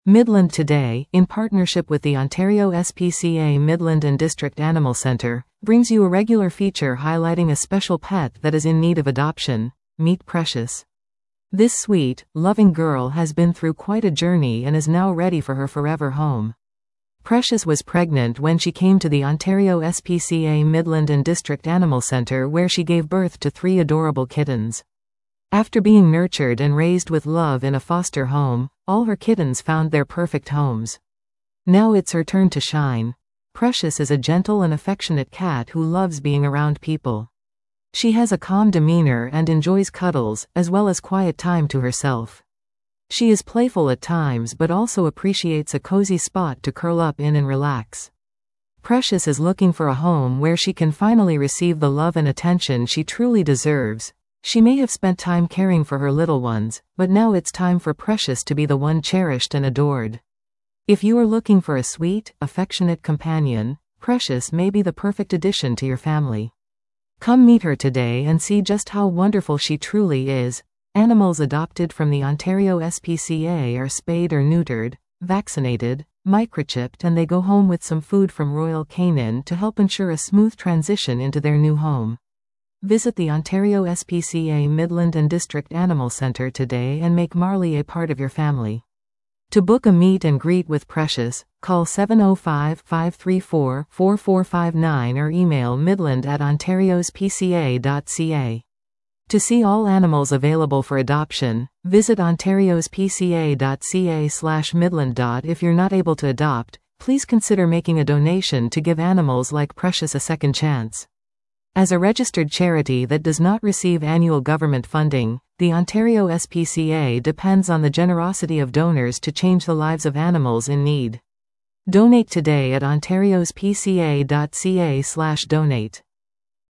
Midland Today, in partnership with the Ontario SPCA Midland and District Animal Centre, brings you a regular feature highlighting a special pet that is in need of adoption. Meet Precious. This sweet, loving girl has been through quite a journey and is now ready for her forever home. Precious was pregnant when she came to the Ontario SPCA Midland and District Animal Centre, where she gave birth to 3 adorable kittens. After being nurtured and raised with love in a foster home, all her kittens found their perfect homes. Now it's her turn to shine. Precious is a gentle and affectionate cat who loves being around people. She has a calm demeanor and enjoys cuddles, as well as quiet time to herself. She is playful at times but also appreciates a cozy spot to curl up in and relax. Precious is looking for a home where she can finally receive the love and attention she truly deserves. She may have spent time caring for her little ones, but now it's time for Precious to be the one cherished and adored. If you are looking for a sweet, affectionate companion, Precious may be the perfect addition to your family. Come meet her today and see just how wonderful she truly is. Animals adopted from the Ontario SPCA are spayed or neutered, vaccinated, microchipped, and they go home with some food from Royal Canin to help ensure a smooth transition into their new home. Visit the Ontario SPCA Midland and District Animal Centre today and make Marley a part of your family. To book a meet and greet with Precious, call 705-534-4459 or email midland@ontariospca.ca. To see all animals available for adoption, visit ontariospca.ca/midland. If you're not able to adopt, please consider making a donation to give animals like Precious a second chance. As a registered charity that does not receive annual government funding, the Ontario SPCA depends on the generosity of donors to change the lives of animals in need. Donate today at ontariospca.ca/donate.